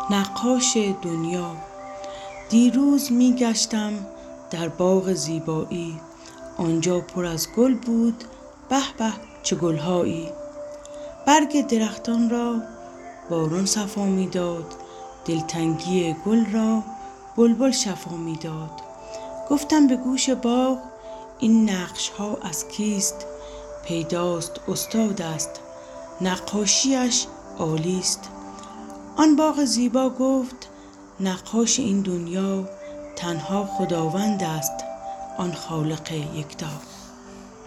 نقاش دنیا. دیروز می گشتم در باغ زیبایی، آنجا پر از گل بود، به به چه گلهایی. برگ درختان را باران صفا می داد، دلتنگی گل را بلبل شفا می داد. گفتم به گوش باغ این نقش ها از کیست؟ پیداست استاد است، نقاشیش عالیست. آن باغ زیبا گفت نقاش این دنیا تنها خداوند است، آن خالق یکتا.